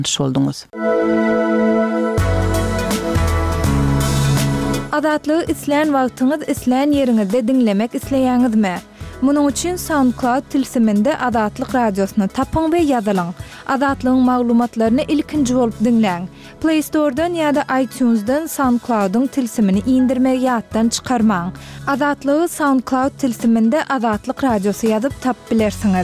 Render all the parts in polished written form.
oldunuz. Adatlygy isleýän wagtyňyz isleýän ýeriňizde dinlemek isleýäňizmi? Munuň üçin SoundCloud tilsiminde Adatlyk radiosyny tapyň we ýazylaň. Adatlygyň maglumatlaryny ilkinji bolup dinleň. Play Store'dan ýa-da iTunes'dan SoundCloud'un tilsimini indirmegi ýatdan çykarmaň. Adatlygy SoundCloud tilsiminde Adatlyk radiosy ýazyp tap bilersiňiz.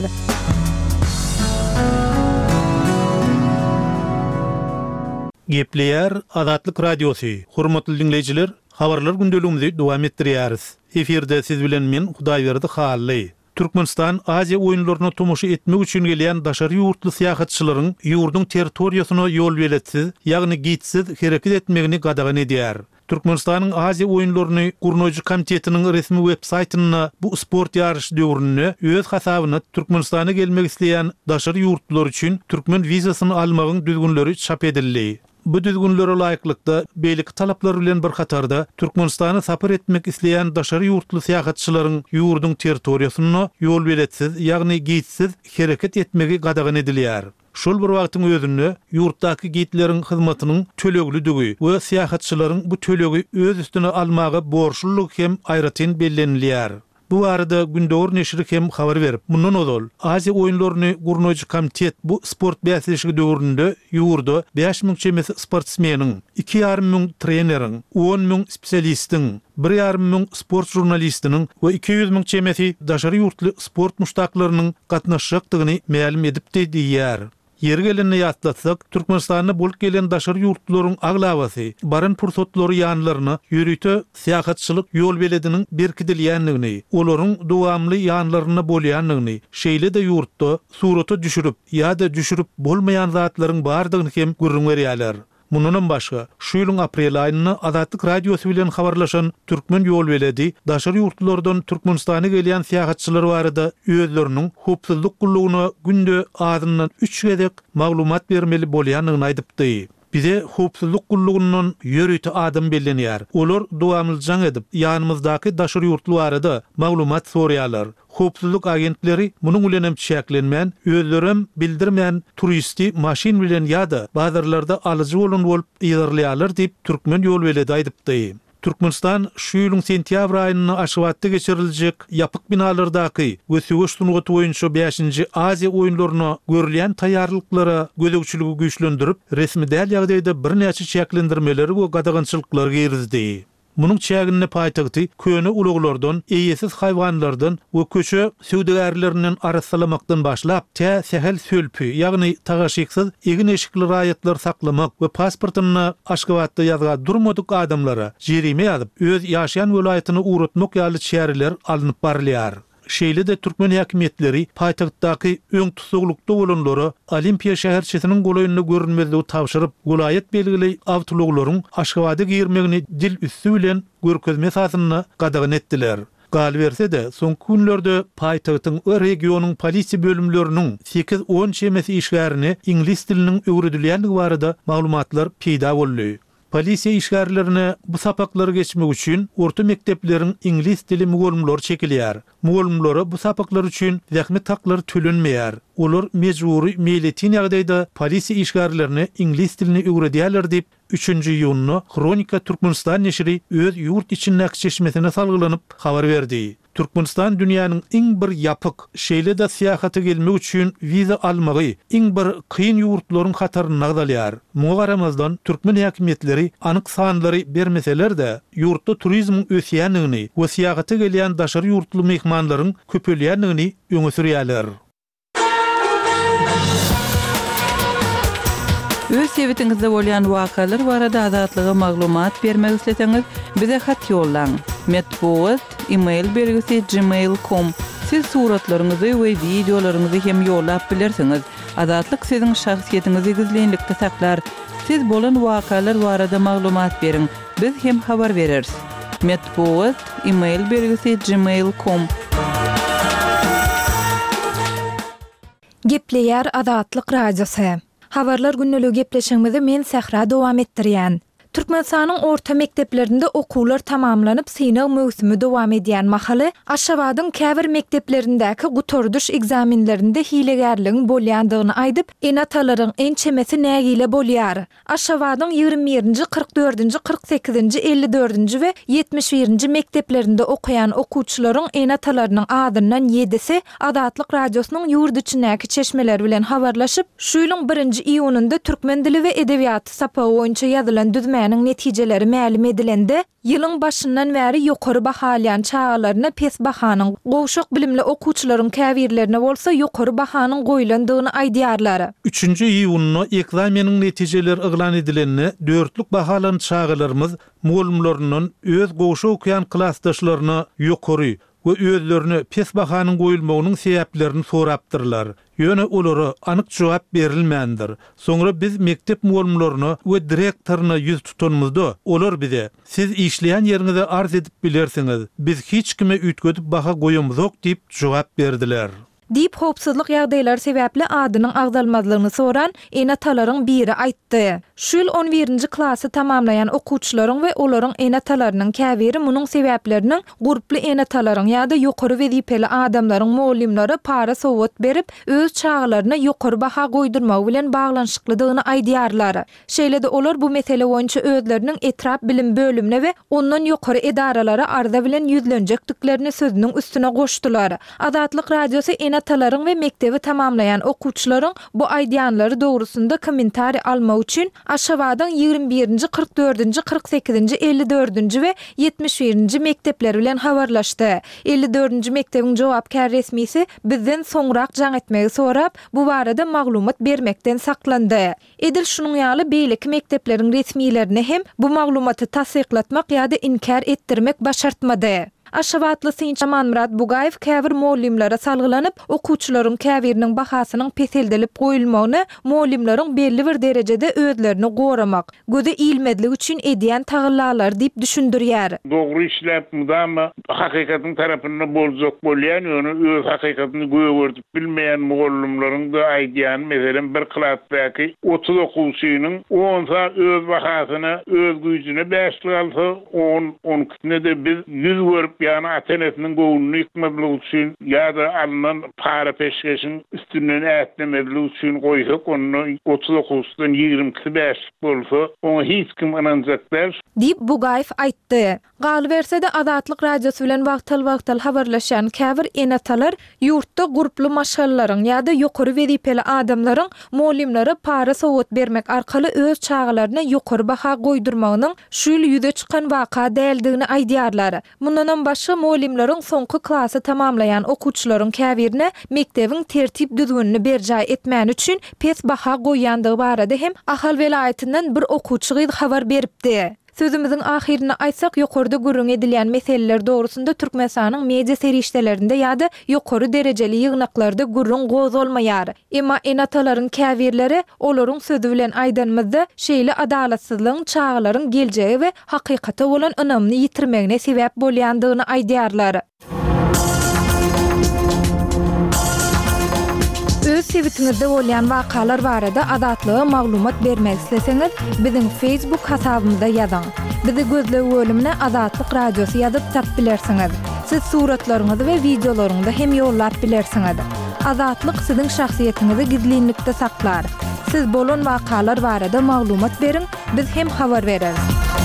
Gepleýär Adatlyk radiosy. Hormatly dinleýijiler, habarlar gündeligimizi dowam etdirýäris. Eferde siz bilen men Hudaýberdi Hally. Türkmenistan Aziya oýunlaryna tomoşa etmek üçin gelýän daşary ýurtly syýahatçylaryň ýurdun territoriýasyna ýol beletsiz, ýagny gitsiz hereket etmegini gadagan edýär. Türkmenistanyň Aziya oýunlaryny gurnoýjy komitetiniň resmi web-saýtyna bu sport ýarışı döwründe öz hasabyna Türkmenistana gelmek isleýän daşary ýurtlar üçin türkmen wizasyny almagyň düzgünleri çap edildi. Bu düzgünlere laýyklykda beýlik talaplar bilen bir hatarda Türkmenistana sapar etmek isleýän daşary ýurtly syýahatçylaryň ýurdun territoriýasyna ýol beletsiz, ýagny gitsiz hereket etmegi gadagan edilýär. Şol bir wagtyň özünde ýurtdaky gitleriň hyzmatynyň töleglidigi we syýahatçylaryň bu tölegi öz üstüne almagy borçlulyk hem aýratyn bellenilýär. Bu arada Gündöwür neşri hem habar berip, mundan odol Aziya oýunlaryny gurnoýjy komitet bu sport bäsleşigi döwründe ýurda 5000 çemesi sportsmeniň, 2500 treneriň, 10000 spesialistiň, 1500 sport jurnalistiniň we 200.000 çemesi daşary ýurtly sport muştaklarynyň gatnaşjakdygyny ma'lum edipdi diýär. Yer gelenine ýatlatsak, Türkmenistanyna bolup gelen daşary ýurtlaryň aglabasy, barın pursatlary ýanlaryna ýürüte syýahatçylyk ýol belediniň berkidilýänligini, olaryň dowamly ýanlaryna bolýanlygyny, şeýle de ýurtda surata düşürüp ýa-da düşürüp bolmaýan zatlaryň bardygyny hem görüň berýärler. Mundan başga, şu ýylyň aprel aýyna Adatlyk radiosy bilen habarlaşan türkmen ýol beledi daşary ýurtlardan Türkmenistana gelýän syýahatçylar barada özleriniň howpsuzlyk gullugyna günde adından 3 gedek maglumat bermeli bolýanlygyny aýdypdy. Bize howpsuzlyk gullugundan ýörüte adam bellenýär. Olar dowamlyjaň edip ýanymyzdaky daşary ýurtlar barada maglumat sorýarlar. Howpsuzlyk agentleri munuň bilen hem çäklenmän, özlerim bildirmän turisti maşin bilen ýa-da bazarlarda alyjy bolan bolup ýerlerler diýip türkmen ýol beledi aýdypdy. Türkmenistan şu ýylyň sentýabr aýynyň aşgabatda geçiriljek ýapyk binalardaky gösügüş tunugaty boýunça 5-nji Aziya oýunlaryna görülýän taýýarlyklara gözegçiligi güýçlendirip, resmi däl ýagdaýda bir näçe çäklendirmeleri we gadagançylyklar girizdi. Munuň çägine paýtagty köne uluglardan, eýesiz haýwanlardan we köçe söwdegärlerinden araslamakdan başlap, sehel sölpü, ýagny tagaşyksız egin eşikli raýatlar saklamak we pasportyny Aşgabatda ýazga durmadyk adamlara jerime ýazyp, öz ýaşaýan welaýatyny uğratmak ýaly çäreler alınıp barylýar. Şeýle de türkmen häkimetleri paýtagtdaky öň tutuklukda bolanlary Olimpiya şäherçisiniň golaýyny görünmezligi tapşyryp, welaýat belgili awtologlaryň Aşgabada girmegini dil üstü bilen görkezme esasyna gadagan etdiler. Galberse de soňky günlerde paýtagtyň we regionyň polisiýa bölümleriniň 8-10 çemesi işgärini ingliz diliniň öwredilýänligi barada maglumatlar peýda boldy. Polisiýa işgärlerine bu sapaklary geçmek üçin orta mektepleriň ingliz dili mugallimleri çekilýär. Mugallimlere bu sapaklar üçin zähmet haklary tölenmeýär. Olar mejburi meýletin ýagdaýda polisiýa işgärlerini ingliz dilini öwredýärler diýip 3-nji ýylyny Kronika Türkmenistan neşri öz ýurt içindäki çeşmesine salgylanyp habar berdi. Türkmenistan dünýäniň iň bir ýapyk, şeýle de syýahaty gelmek üçin wiza almagy iň bir kyn ýurtlaryň hataryna agdalýar. Muňa garamazdan türkmen häkimetleri anyk sanlary bermeseler de ýurtda turizm ösýänligini we syýahaty gelýän daşary ýurtly mehmanlaryň köpelýänligini öňe sürýärler. Öz sebetiňizde bolýan wakalar barada adatlyga maglumat bermek isleseňiz, bize hat ýollaň. Metbuat e-mail belgisi gmail.com. Siz suratlaryňyzy we videolaryňyzy hem ýollap bilersiňiz. Adatlyk siziň şahsiýetiňizi gizlenlikde saklar. Siz bolan wakalar barada maglumat beriň. Biz hem habar bereriz. Metbuat e-mail belgisi gmail.com. Gepleýär Adatlyk radiosy. Habarlar günneligi gepleşigimizi men Sahra dowam etdirýän. Türkmenistanyň orta mekdeplerinde okuwlar tamamlanyp synaw möwsümi dowam edýän mahaly Aşgabatyň käbir mekdeplerindäki gutorduş egzaminlerinde hilegärligiň bolýandygyny aýdyp, enatalaryň en çemesi nägile bolýar. Aşgabatyň 21-nji, 44-nji, 48-nji, 54-nji we 71-nji mekdeplerinde okuyan okuwçylaryň enatalarynyň adyndan 7-si Adatlyk radiosynyň ýurt içindäki çeşmeler bilen habarlaşyp, şu ýylyň 1-nji iýunynda türkmen dili we edebiýaty sapagy boýunça ýazylan düzmäniň netijeleri ma'lum edilende, ýylyň başyndan bäri ýokary bahalyan çağalaryna pes bahanyň gowşak bilimli okuwçylaryň käbirlerine bolsa ýokary bahanyň goýulandygyny aýdýarlar. 3-nji iýunyny ekzameniň netijeleri eglan edilenini 4'lük bahalan çağalarymyz muallimlerinden öz gowşak okuyan klassdaşlaryna ýokary we özlerini pes bahanyň goýulmagynyň sebäplerini sorapdyrlar. Ýöne olara anyk jogap berilmändir. Soňra biz mektep muallimlerini we direktoryna ýüz tutanmyzda olar bize siz işleýän ýeriňizde arz edip bilersiňiz. Biz hiç kime üýtgedip baha goýamyzok diýip jogap berdiler. Dip hopsuzlyk ýagdaýlary sebäpli adynyň agdalmazlygyny soran enatalaryň biri aýtdy. Şu ýyl 11-nji klasy tamamlayan okuwçylaryň we olaryň enatalarynyň käbiri munyň sebäpleriniň guruply enatalaryň ýa-da ýokary wezipeli adamlaryň muallimlary para sowat berip öz çağlaryna ýokary baha goýdurmagy bilen baglanşyklydygyny aýdýarlar. Şeýle-de olar bu mesele boýunça özleriniň etrap bilim bölümine we ondan ýokary edaralara arda bilen ýüzlenjekdiklerini sözüniň üstüne goşdular. Adatlyk radiosy enatalaryň we mektebi tamamlayan okuwçylaryň bu aýdýanlary dogrusunda kommentari almak üçin Aşgabatyň 21-nji, 44-nji, 48-nji, 54-nji we 71-nji mektepleri bilen habarlaşdy. 54-nji mektebiň jogapkär resmisi bizden soňrak jaň etmegi sorap, bu barada maglumat bermekden saklandy. Edil şunuň ýaly beýleki mektepleriň resmiýlerini hem bu maglumaty tasdiklatmak ýa-da inkar etdirmek başartmady. Aşgabatly Synçaman Murat Bugaýew käbir muallimlere salgylanyp, okuwçylaryň käbiriniň bahasynyň peseldelip goýulmagyny muallimleriň belli bir derejede özlerini goramak, göze ilmedlik üçin edýän tagyllalar diýip düşündirýär. Dogry işläpmydamy hakykatyň tarapyndan boljak bolýan, ýöne öz hakykatyny göwürtip bilmeýän muallimleriň de aýdýan, meselem bir klassdaky 30 okuwçynyň 10 saat öz bahasyna, öz güýjüne bäşlik alsa, 10 de biz 100 görüp ýa-ni atenesiniň goýunyny ýykmadyk üçin ýa-da alynan para peşkeşin üstünden ätlemedilik üçin goýsak, onu 30 okuwçydan 20 bäşlik bolsa, onu hiç kim inanjaklar diýip Bugaýew aýtdy. Galy bersede Adatlyk radiosy bilen wagtal habarlaşan käbir enatalar ýurtda guruply maşgallaryň ýa-da ýokary wezipeli adamlaryň muallimlere para sowat bermek arkaly öz çağlaryna ýokary baha goýdurmagynyň şu ýyl ýüze çykan waka däldigini aýdýarlar. Mundan başga muallimleriň soňky klasy tamamlayan okuwçylaryň käbirine mektebiň tertip düzgünini berjay etmän üçin pes baha goýandygy barada hem ahal welaýatynyň bir okuwçy habar beripdi. Sözümüzün ahirine aýtsak, ýokarda gürrüň edilýän meseleler dogrusunda Türkmenistanyň media serişdelerinde ýa-da ýokary derejeli ýygnaklarda gürrüň gozolmaýar. Emma enatalaryň käbirleri olaryň sözü bilen aýdanmazda şeýle adalatsyzlygyň çağlaryň geljegi we hakykata bolan önamny ýitirmegine sebäp bolýandygyny aýdýarlar. Öz sebitinizde bolýan wakalar barada adatlyga maglumat bermek isleseňiz, biziň Facebook hasabymyzda ýazyň. Bizi gözlegi bölümine Adatlyk radiosy ýazyp tap bilersiňiz. Siz suratlaryňyzy we videolaryňyzy hem ýollap bilersiňiz. Adatlyk siziň şahsiýetiniňizi gizlinlikde saklar. Siz bolan wakalar barada maglumat beriň, biz hem habar bereriz.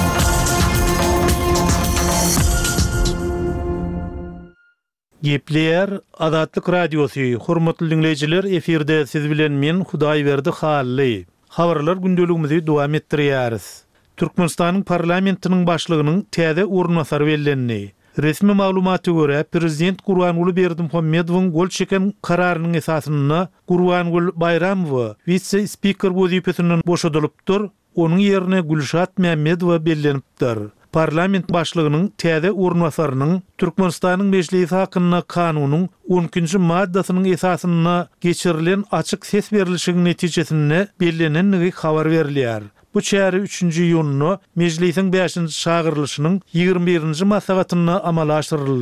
Gepler Adatlyk radiosy. Hormatly dinleyijiler, efirde siz bilen men Hudaýberdi Hally. Habarlar gündeligimizi dowam etdirýäris. Türkmenistanyň parlamentiniň başlygynyň täze ornasary bellenni. Resmi maglumaty görä, Prezident Gurbanuly Berdimuhammedowyň gol çeken kararynyň esasyna Gurbanuly Bayramow vice-spiker wezipesinden boşadylypdyr. Onuň ýerine Gülşat Mämmedowa bellenipdir. Parlament başlygynyň täze ornasarynyň Türkmenistanyň meclisi hakyna kanunyň 12-nji maddasynyň esasyna geçirilen açyk ses berilişiniň netijesinde bellenenligi habar berilýär. Bu çäri 3-nji ýylyny meclisiň 5-nji şagyrlyşynyň 21-nji maslahatyna amala aşyryldy.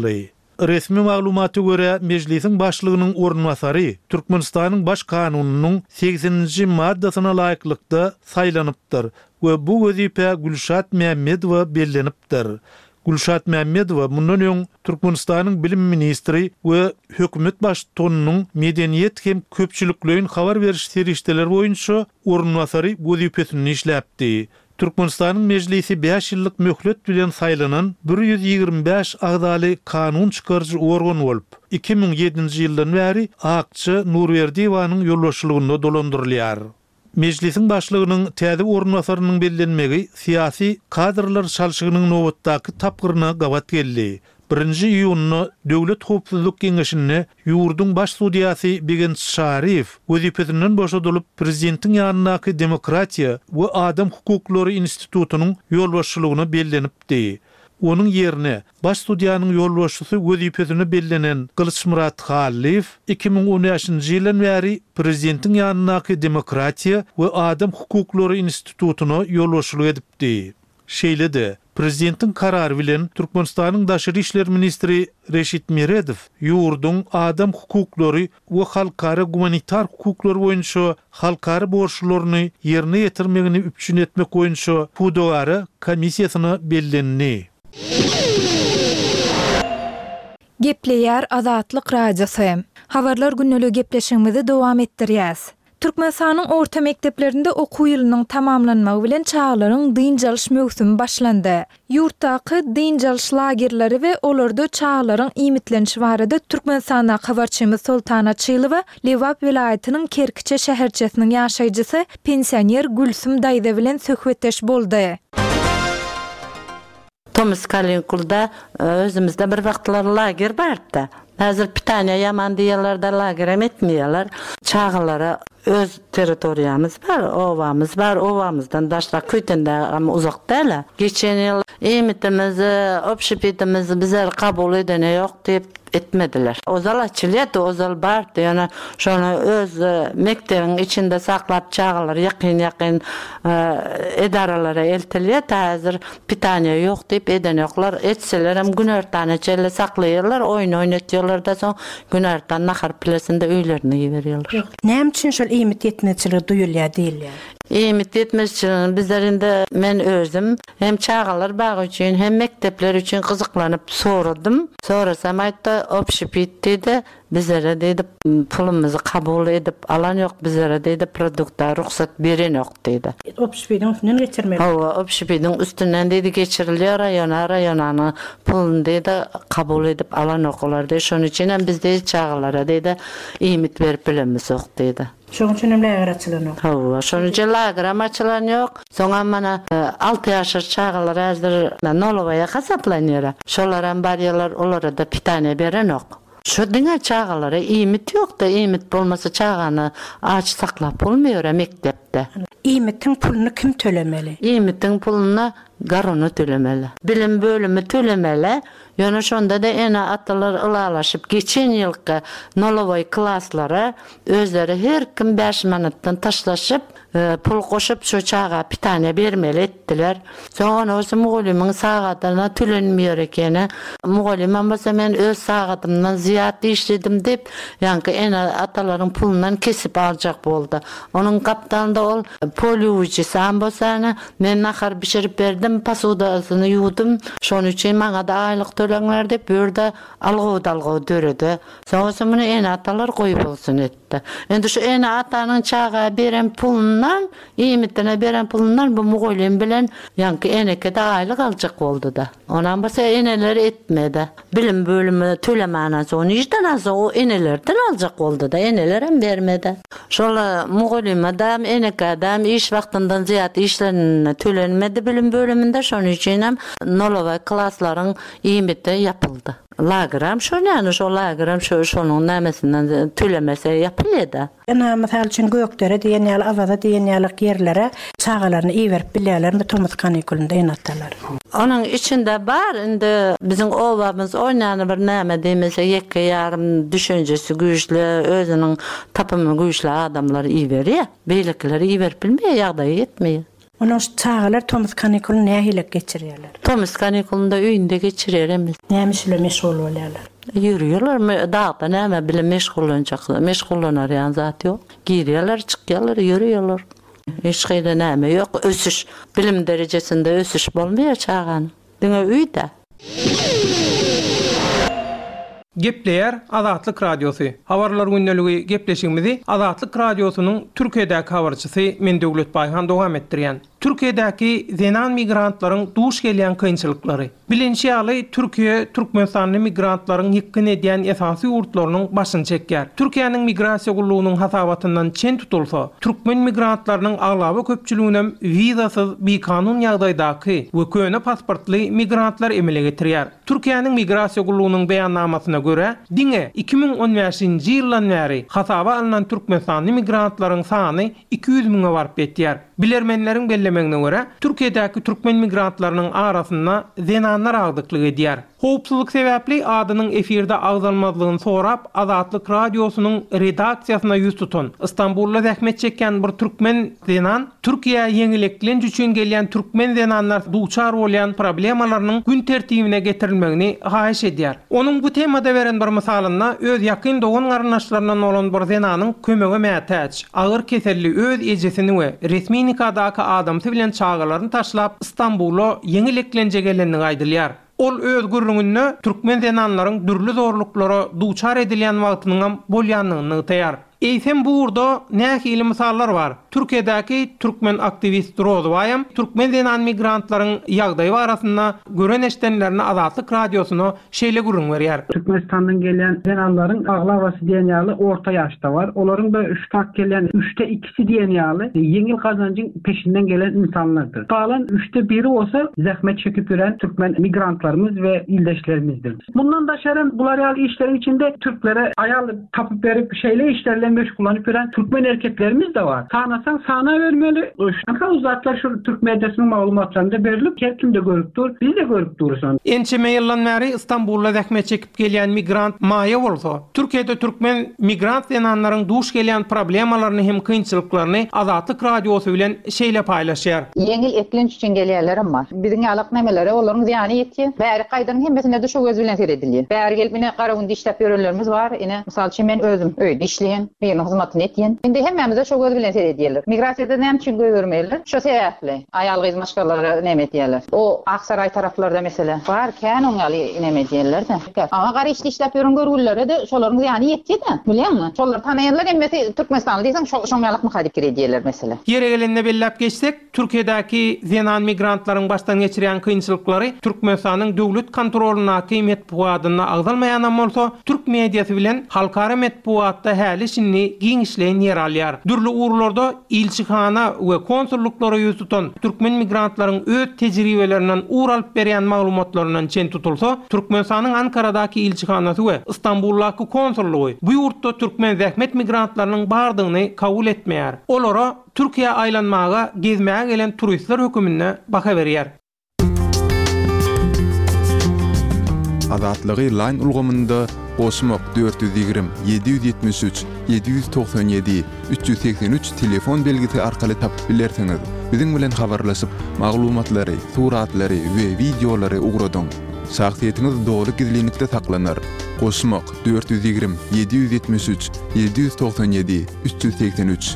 Resmi maglumaty göre meclisin başlygynyň ornwasary Türkmenistanyň baş kanunynyň 80-nji maddasyna laýyklykda saýlanypdyr we bu wezipä Gülşat Mämmedowa bellenipdir. Gülşat Mämmedowa mundan öň Türkmenistanyň bilim ministri we hökümet başlygynyň medeniýet hem köpçüliklerin habar beriş serişdeleri boýunça ornwasary wezipesini işläpdi. Türkmenistanyň meclisi 5 ýyllyk möhlet bilen saýlanan 125 agdaly kanun çykarjy organ bolup 2007-nji ýyldan bäri Akçy Nurberdiýewanyň ýolbaşçylygynda dolandyrylýar. Meclisin başlygynyň täze ornwasarynyň bellenmegi siyasi kadrlar çalşygynyň nowatdaky tapgyryna gawat geldi. 1-nji iýuny Döwlet Howpsuzlyk Geňeşine ýurdun baş sudiýasy Begen Şarif wezipesinden boşadylyp prezidentiň ýanynaky Demokratiýa we Adam hukuklary institutunyň ýolbaşçylygyna bellenipdi. Onun yerine baş sudiýanyň ýolbaşçysy wezipesine bellenen Kılıçmurat Halif 2013-nji ýyldan bäri prezidentiň ýanynaky Demokratiýa we Adam hukuklary institutunyna ýolbaşçylyk edipdi. Şeýle-de prezidentiň karary bilen Türkmenistanyň daşary işler ministri Reşit Meredow ýurdun adam hukuklary we halkara humanitar hukuklary boýunça halkara borçlaryny ýerine ýetirmegini üpçün etmek boýunça pudowary komissiýasyna bellenni. Gepleýär Azatlyk radiosu. Habarlar günnäli gepleşigimizi dowam etdirýäs. Türkmenistanyň orta mekdeplerinde okuw ýylynyň tamamlanmagy bilen çağlaryň dyn jalyş mögsümi başlandy. Ýurtdaky dyn jalyş lagerleri we olarda çağlaryň iýmitlenişi barada Türkmenistana habarçymyz Sultana Çylywa Lewap vilayatynyň Kerkiçe şäherçesiniň ýaşaýjysy pensioner Gülsüm Daýda bilen söhbetdeş boldy. Thomas Kalinkulda özümizde bir wagtlar lager bardy. Hazır pitanya yaman diýerler lager etmeýärler. Çağlara öz territoriýamyz bar, owamyz bar, owamyzdan daşra köýtende ama uzak däl. Geçen ýyl emitimizi, opşipitimizi bizler kabul edene ýok diýip etmediler. Ozal açylýardy, ozal bardy. Ýani şonu öz mektebiň içinde saklap çağlar ýakyn edaralara eltilýär. Häzir pitanya ýok diýip edene ýoklar. Etseler hem günertany çelle saklaýarlar, oýun oýnatýarlar da soň günertan nahar plesinde öýlerine ýeberýärler. Näme üçin şol iýmit etmeçilik duýulýar diýilýär? Iýmit etmeçilik bizlerinde men özüm hem çağlar bagy üçin hem mektepler üçin gyzyklanyp soradym. Sorasam aýtdy, opşipit dedi, bizlere dedi pulumuzu kabul edip alan ýok, bizlere dedi produkta ruhsat beren ýok dedi. Opşipidin üstünden geçirmeli. Hawa opşipidin üstünden dedi geçirilýär raýonany pulun dedi kabul edip alan ýoklar dedi. Şonuň üçin hem bizde çağlara dedi iýmit berip bilemiz ýok dedi. Şoň üçin hem lager açylan ýok. Hawa, şoň üçin lager açylan ýok. Soňa mana 6 ýaşar çağlar häzir Nolowaya hasaplanýar. Şolar hem barýarlar, olara da pitanya beren ýok. Şu diňe çağlara iýmit ýok da, iýmit bolmasa çağany aç saklap bolmaýar mektepde. Iýmitiň pulunu kim tölemeli? Iýmitiň puluna garony tölemeli. Bilim bölümi tölemeli. Ýöne şonda da ene atalar ılalaşyp geçen ýylky Noloway klaslara özleri her kim 5 manatdan taşlaşyp pul koşup şu çağa pitanya bermeli etdiler. Soňra o mugalimiň sagatyna tölenmeýär ekeni. Mugalim bolsa men öz sagatymdan ziýat işledim dep, ýa-ni ene atalaryň pulundan kesip aljak boldy. Onuň kapdanynda ol poliwçy sam bolsa men nahar bişirip berdim, pasudasyny ýudum. Şonuň üçin maňa da aýlyk töleňler dep börde algo döredi. Soňra muny ene atalar goýup bolsun etdi. Endi şu ene atanyň çağa beren pulundan, iýmitine beren pulundan bu mugalim bilen ýa-ni eneke de aýlyk aljak boldy da. Onan bolsa eneler etmedi. Bilim bölümi tölemäne soň işden az o enelerden aljak boldy da, eneler hem bermedi. Şola mugalim adam, eneke adam iş wagtyndan ziýat işlerini tölenmedi bilim bölüminde, şonuň üçin hem Noloway klaslaryň iýmiti ýapyldy. Lagram şoňany şo lagram şonuň nämesinden tölemese ýapylýar. Ena mesel üçin gökdere diýenýär, awaza diýenýärlik ýerlere çağalaryny iýerip bilýärler, Thomas Kanikulunda ýanatdylar. Onuň içinde bar, indi biziň owamyz oýnany bir näme diýmese ýeke ýarym düşünjesi güýçli, özüniň tapymy güýçli adamlar iýberýär. Beýlekleri iýerip bilmeýär, ýagdaýy etmeýär. Onuň çağalar Thomas Kanikulunda nähilek geçirýärler? Thomas Kanikulunda öýünde geçirýärmiz. Näme işle meşgul bolýarlar? Yürüyorlar. Dağda näme bilen meşgullanar ýan zat ýok. Girýärler, çykýarlar, yürüýärler. Hiç gaýda näme ýok. Ösüş, bilim derejesinde ösüş bolmaýar çağan. Diňe üýde. Gepleyer Azatlyk Radiosu. Habarlar günneligi gepleşigimizi Azatlyk Radiosunyň Türkiýedäki habarçysy Mendöwlet Baýhan dowam etdirýän. Türkiýedäki zenan migrantlaryň duş gelýän kynçylyklary. Bilinçli ýaly Türkiýe Türkmenistanly migrantlaryň ýekkin edýän esasy ýurtlarynyň başyny çekýär. Türkiýanyň migrasiýa gullugynyň hasabатyndan çen tutulsa, türkmen migrantlarynyň aglaby köpçüliginem wizasyz bekanun ýagdaýdaky we köne pasportly migrantlar emele getirýär. Türkiýanyň migrasiýa gullugynyň beýannamasyna göre, diňe 2015-nji ýyldan bäri hasaba alynan Türkmenistanly migrantlaryň sany 200 000-a baryp ýetýär. Bilermenleriň bellemeğine göre Türkiýedäki türkmen migrantlarynyň arasynda zenanlar agdyklygy edýär. Howpsuzlyk sebäpli adynyň efirde agzalmazlygyny sorap Azatlyk Radiosunyň redaksiýasyna ýüz tutan Istanbulda zähmet çekýän bir türkmen zenan Türkiýe ýeňiliklen üçin gelýän türkmen zenanlar duçar bolýan problemalarynyň gün tertibine getirilmegini haýyş edýär. Onuň bu temada beren bir misalyna öz ýakyn dogan garnaşlaryndan bolan bir zenanyň kömege mätäç, agyr keselli öz ejesini we resmi nikadaky adamsy bilen çağalaryny taşlap Istanbul'a ýeňiliklenje gelenini aýdylýar. Ol öz gürrüňünde türkmen zenanlaryň dürli zorluklara duçar edilýän wagtynyň bolýanlygyny ýytaýar. Eýsem bu urda nähili misallar bar. Türkiýedäki türkmen aktivist Rozwayam türkmen zenan migrantlaryň ýagdaýy barasynda gören eşdenlerini Azatlyk Radiosuny şeýle gurrun berýär. Türkmenistandan gelen zenanlaryň aglabasy diýen ýaly orta ýaşda bar. Olaryň da 3 gelen 3'te 2'si diýen ýaly ýeňil kazançyň peşinden gelen insanlardyr. Talan 3'te 1'i olsa zähmet çekip ýören türkmen migrantlarymız we ildeşlerimizdir. Bundan da şerem bular ýaly işlerin içinde Türklere aýaly tapyp berip şeýle işlerle meşgullanyp ýören türkmen erkeklerimiz de var. Sanasan sana vermeli. Şaka uzatlar şu Türk medyasının maglumatlarında berilip herkim de görüpdir. Biz de görüp durursan. Ençeme ýyldan bäri Istanbulda zähmet çekip gelýän migrant maýa bolsa, Türkiýede türkmen migrant zenanlaryň duş gelýän problemalaryny hem kynçylyklaryny Azatlyk Radiosu bilen şeýle paýlaşýar. Ýeňil eklenç üçin gelýärlerim bar. Biziň alyk nemeleri olaryň zyany ýetdi. Bäri gaýdyň hemmesinde de şu göz bilen seredilýär. Bäri gelip mine garagynda işläp ýörenlerimiz bar. Ine mysal üçin men özüm öýde işleýän, beýle hyzmatyny etýän. Indi hemmemize şu göz bilen seredýärler. Migrasiýada näme üçin görmerler? Şu sebäpli. Aýal gyzmaşgalary näme etýärler? O Aksaray taraplarda mesele barken oňaly näme etýärler de. Ama gara işläp ýören görgüllere de şolaryň zyany ýetdi de. Bilýärmi? Şolar tanaýanlar hemmesi Türkmenistanly diýsen şoňalyk muhadip edýärler mesele. Ýere gelende bellap geçsek, Türkiýedäki zenan migrantlaryň başdan geçirýän kynçylyklary Türkmenistanyň döwlet kontrolunaky metbuatyna agzalmaýan bolsa, türk mediýasy bilen halkara metbuatda häli şinni giň işleýän ýer alýar. Dürli urlarda ilçihana we konsulluklara ýüz tutan türkmen migrantlaryň öz tejribelerinden ur alyp berýän maglumatlarynyň çen tutulsa, Türkmenistanyň Ankaradaky ilçihanasy we Istanbuldaky konsullugy bu ýurtda türkmen zähmet migrantlarynyň bardygyny kabul etmeýär. Olara Türkiýe aýlanmaga gezmäge gelen turistler hökümine baka berýär. Azatlygy line ulgamynda Osmok 420 773 797 383 telefon belgisi arkaly tapyp bilersiňiz. Biziň bilen habarlaşyp maglumatlary, suratlary we videolary ugradyň. Şahsiýetiniz dogry gizlilikde saklanır. Osmok 420 773 797 383.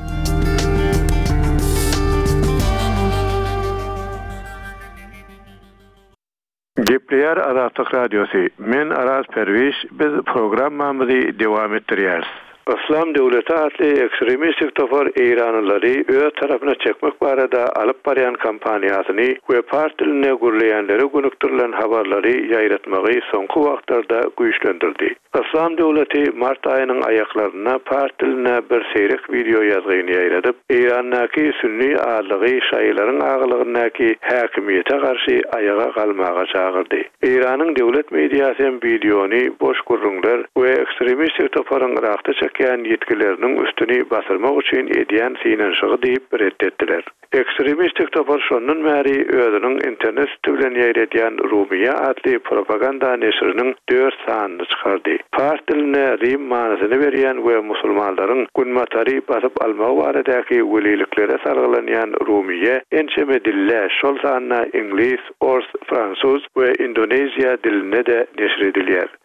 Gepleyer Azatlyk Radiosu. Men Aras Perviş, biz programmamyzy dowam etdirýäris. İslam döwleti atly ekstremistik topar Eýranlary öz tarapyna çekmek barada alyp barýan kampaniýasyny we partilerine gurlaýanlary gönükdirilen habarlary ýaýratmagy soňky wagtlarda güýçlendirdi. İslam döwleti mart aýynyň aýaklaryna partilerine bir seyrek video ýazgyny ýaýradyp, Eýrandaky sünni alygy şaýlaryň agylygynaky häkimiýete garşy aýaga galmaga çagyrdy. Eýranyň döwlet mediýasy videony boş gurrunlar we ekstremistik toparyň ragty çekýän ýetkileriniň üstüni basyrmak üçin edýän synanşygy diýip reddetdiler. Ekstremistik topar şondan bäri özüniň internet bilen ýaýratýan Rumiýa adly propaganda neşriniň 4 sanyny çykardy. Partilerine Rim manasyny berýän we musulmanlaryň günmatary basyp almagy baradaky weliliklere sargylanyň Rumiýa ençeme dille şol sanyna ingliz, ors, fransuz we indonezia diline de neşr edilýär.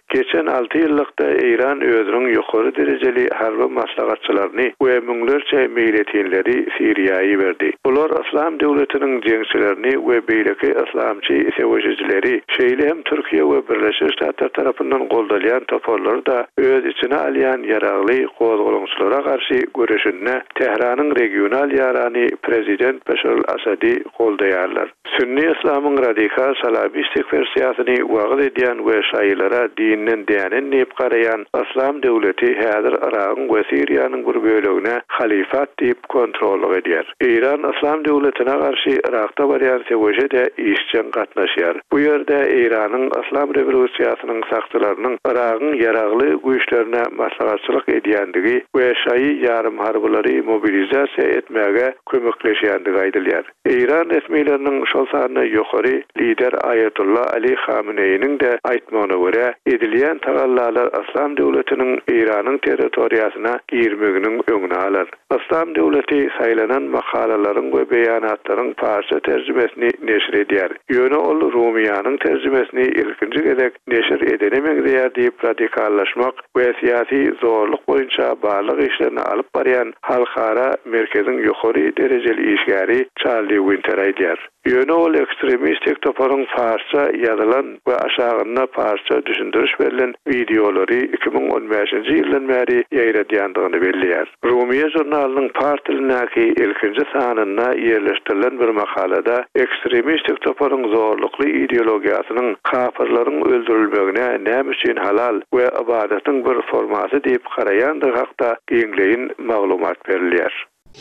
Geçen 6 ýyllykda İran özüniň ýokary derejeli harby maslahatçylaryny we müňlerçe meýletinleri Siriýaýa berdi. Bular İslam döwletiniň jeňçilerini we beýleki islamçy sewejjileri, şeýle hem Türkiýe we Birleşik Ştatlar tarapyndan goldalan toporlary da öz içine alýan ýaragly gozgolanyşlara garşy göreşine Tehranyň regional ýarany prezident Beşar al-Asady goldaýarlar. Sünni İslamyň radikal salabistik versiýasyny wagt edýän we şaýlara dinden dänen nep garayan İslam döwleti häzir Iragyň we Siriýanyň bir bölegine halifat diýip kontrol edýär. İran İslam döwletine garşy Irakda barýan sewejede işçen gatnaşýar. Bu ýerde İranyň İslam rewolýusiýasynyň sakçylarynyň Iragyň ýaragly güýçlerine maslahatçylyk edýändigi we şaý ýarym harbylary mobilizasiýa etmäge kömekleşýändigi aýdylýar. İran resmiýetleriniň şol sanyna ýokary lider Ayatullah Ali Khamenei'nin de aýtmagyna görä edilýän tagallalar İslam döwletiniň İranyň territoriýasyna girmeginiň öňüne alar. İslam döwleti saýlanan makalalaryň we beýanatlaryň parça terjimesini neşir edýär. Ýöne ol Rumiýanyň terjimesini ilkinji gezek neşir edenemegdir diýip radikallaşmak we syýasy zorluk boýunça barlyk işlerini alyp barýan halkara merkeziň ýokary derejeli işgäri Charlie Winter aýdýar. Ýöne ol ekstremistik toparyň parça ýazylan we aşagyna parça düşündiriş berilen videolary 2015-nji ýyldan beri ýaýradýandygyny belliýär. Rumiýa jurnalynyň partilinäki ilkinji sanyna ýerleşdirilen bir makalada ekstremistik toparyň zorlukly ideologiýasynyň kafirlaryň öldürilmegine näme üçin halal we ibadatyň bir formasy diýip garaýandygy hakda giňleýin maglumat berilýär.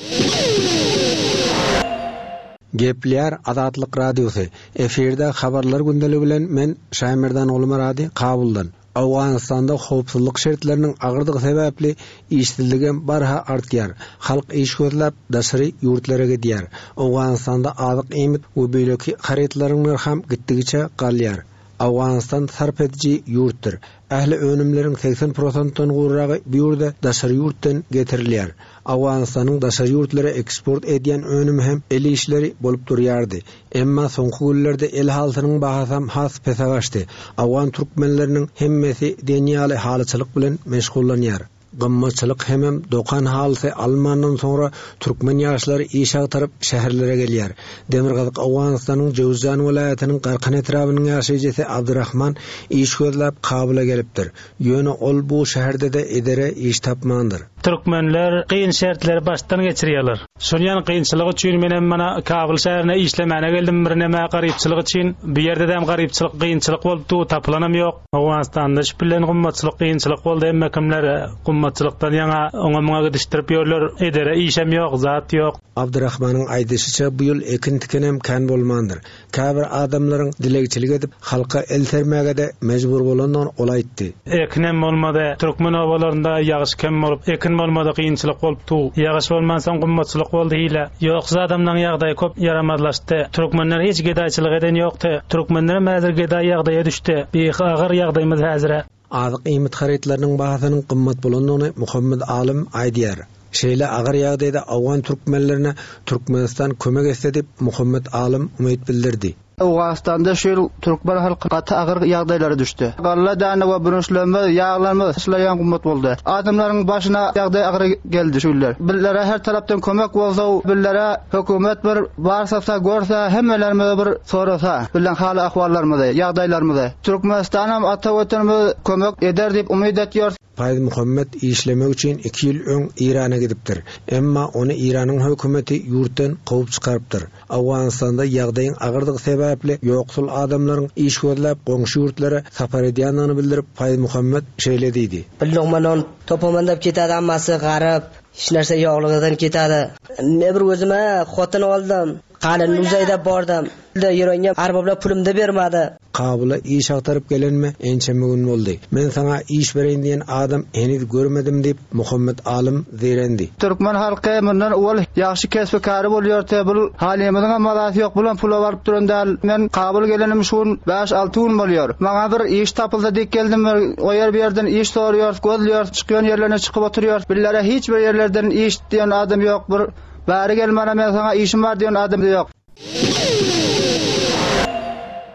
Gepler Adatlyk Radiosu. Eferde habarlar gündeli bilen men Şaýmerdan Ulmarady Kabuldan. Awganistanda howpsuzlyk şertleriniň agyrdygy sebäpli işsizligem barha artýar. Halk iş gözläp daşary ýurtlara gidýär. Awganistanda azyk emit we beýleki haritlaryň ham gitdigiçe galýar. Awganistan sarp edici ýurtdyr. Ähli önümleriň 80%-dan gurragy bu ýurda daşary ýurtdan getirilýär. Awganistanyň daşary ýurtlary eksport edýän önüm hem el işleri bolup durýardy. Emma soňky günlerde el haltynyň bahasam has pesagaşdy. Awgan türkmenleriniň hemmesi denýaly halyçylyk bilen meşgullanýar. Gymmaçylyk hemem dokan halsy almandan sonra türkmen ýaşlary iş agtaryp şäherlere gelýär. Demirgazyk Awganistanyň Jowzjan welaýatynyň Garkan etrabynyň ýaşaýjysy Abdurrahman iş gözläp Kabula gelipdir. Ýöne ol bu şäherde de edere iş tapmandyr. Türkmenler kıyın şertleri baştan geçiriyorlar. Şunyan kıyınçılık için men mana Kabul şäherine işlemene geldim bir näme garypçylyk için. Bu ýerde de garypçylyk kıyınçylyk bolupdy, taplanam ýok. Awganistanda şüplen gymmatçylyk kıyınçylyk boldy, hem kimler gymmatçylykdan ýaňa oňa gidişdirip ýörler, edere işem ýok, zat ýok. Abdurrahmanyň aýdysyça bu ýyl ekin tikenem kan bolmandyr. Käbir adamlaryň dilegçilik edip halka el sermäge de mejbur bolandan ol aýtdy. Ekinem bolmady, türkmen obalarynda ýagyş kem bolup, ekin bolmady, kıyınçylyk bolupdy. Ýagyş bolmansa gymmatçylyk boldy hile. Ýoksa adamlaryň ýagdaýy köp ýaramazlaşdy. Türkmenler hiç gedaýçylyk eden ýokdy. Türkmenler mäzir gedaý ýagdaýa düşdi. Bir agyr ýagdaýymyz häzire. Azyk emit haritlarynyň bahasynyň gymmat bolandygyny Muhammed Alim aýdýar. Şeýle agyr ýagdaýda awgan türkmenlerine Türkmenistan kömek etse dip Muhammed Alim umyt bildirdi. Awganistanda şol türkmen halky gaty agyr ýagdaýlara düşdi. Galla dana we bürünçlenme, ýaglanma işleýän gymmat boldy. Adamlaryň başyna ýagdaý agyr geldi şular. Billere her tarapdan kömek bolsa, billere hökümet bir barsasa görse, hemmelerime bir sorasa, bilen haly ahwallarymyzy, ýagdaýlarymyzy. Türkmenistan ata wetenme kömek eder dip umyt etýär. Faýz Muhammed işlemek üçin 2 ýyl öň Irana gidipdir. Emma ony Iranyň hökümeti ýurtdan gowy çykarypdyr. Awganistanda ýagdaýyň agyrdygy sebäpli ýoksul adamlaryň iş gözläp goňşy ýurtlara sapar edýändigini bildirip Faýz Muhammed şeýle diýdi. Bilýärman, topamandap ketadi, ammasy garyp, hiç narsa ýoklygydan ketadi. Men bir özüme hotin aldım. Qalin Nuzayda bordum. Ýörenýär arbablar pulumda bermedi. Kabula iş agtaryp gelenme ençeme gün boldy. Men sana iş bereýin diýen adam henüz görmedim diýip Muhammed Alim zerendi. Türkmen halky mundan ol ýaşy kesbekary bolýar, bu halymyzyň amalasy ýok, bulan pul baryp durandal. Men Kabul gelenim şun 5-6 gün bolýar. Maňa bir iş tapyldy diýip geldim, o ýer bir ýerden iş sorýar, gözlýär, çykýan ýerlerine çykyp oturýar. Billere hiç bir ýerlerden iş diýen adam ýok. Bir bäri gelmana men sana işim bar diýen adam ýok.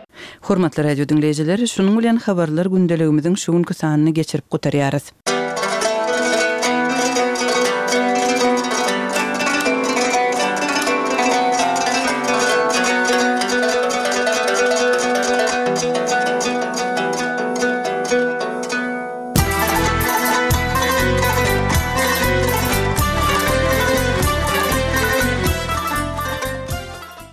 Hormatly radio dinleyijiler, şunuň bilen habarlar gündeligimiziň şu günkü sanyny geçirip gutarýarys.